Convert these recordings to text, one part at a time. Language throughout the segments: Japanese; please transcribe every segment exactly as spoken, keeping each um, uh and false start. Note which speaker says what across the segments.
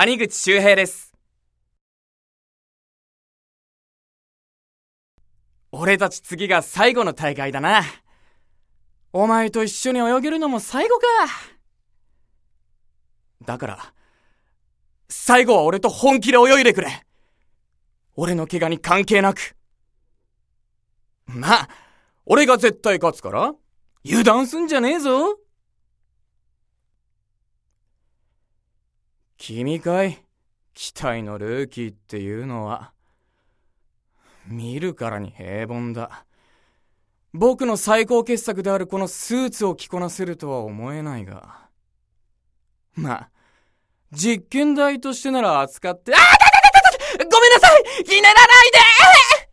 Speaker 1: 谷口周平です。俺たち次が最後の大会だな。お前と一緒に泳げるのも最後か。だから最後は俺と本気で泳いでくれ。俺の怪我に関係なく。まあ俺が絶対勝つから油断すんじゃねえぞ。君かい、期待のルーキーっていうのは。見るからに平凡だ。僕の最高傑作であるこのスーツを着こなせるとは思えないが、まあ実験台としてなら扱って。あーたたたたた、ごめんなさい、ひねらないで。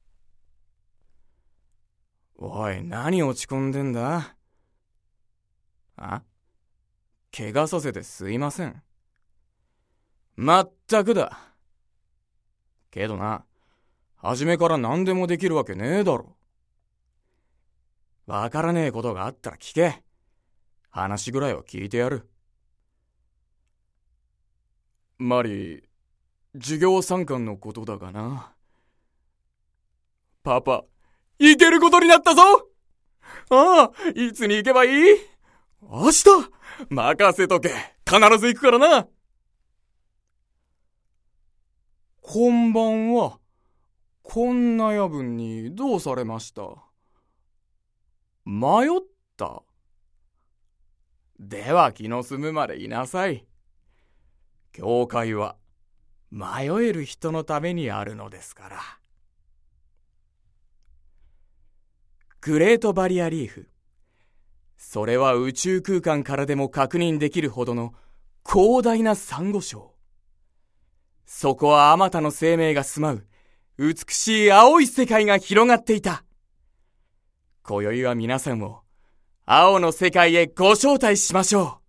Speaker 1: おい、何落ち込んでんだ。あ、怪我させてすいません。まったくだ。けどな、初めから何でもできるわけねえだろ。わからねえことがあったら聞け。話ぐらいは聞いてやる。マリー、授業参観のことだがな。パパ、行けることになったぞ。ああ、いつに行けばいい？明日。任せとけ。必ず行くからな。こんばんは。こんな夜分にどうされました？迷った？では気の済むまでいなさい。教会は迷える人のためにあるのですから。グレートバリアリーフ。それは宇宙空間からでも確認できるほどの広大なサンゴ礁。そこはあまたの生命が住まう美しい青い世界が広がっていた。今宵は皆さんを青の世界へご招待しましょう。